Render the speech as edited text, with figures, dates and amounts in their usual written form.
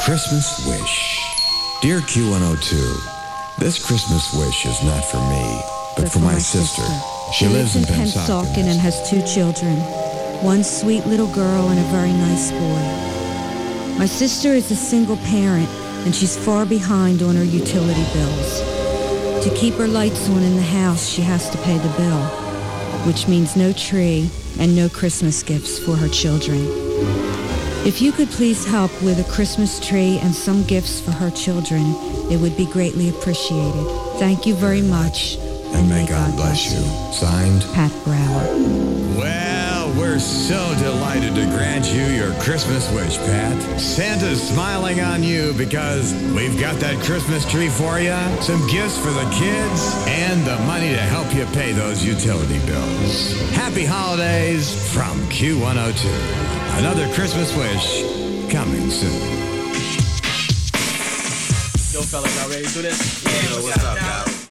Christmas Wish. Dear Q102, this Christmas wish is not for me, but for my sister. She lives in Pennsauken and has 2 children, one sweet little girl and a very nice boy. My sister is a single parent, and she's far behind on her utility bills. To keep her lights on in the house, she has to pay the bill, which means no tree and no Christmas gifts for her children. If you could please help with a Christmas tree and some gifts for her children, it would be greatly appreciated. Thank you very much. And may God bless you. Signed, Pat Brower. Well, we're so delighted to grant you your Christmas wish, Pat. Santa's smiling on you because we've got that Christmas tree for you, some gifts for the kids, and the money to help you pay those utility bills. Happy holidays from Q102. Another Christmas wish coming soon. Yo, fellas, y'all ready to do this? Yeah, what's up, guys?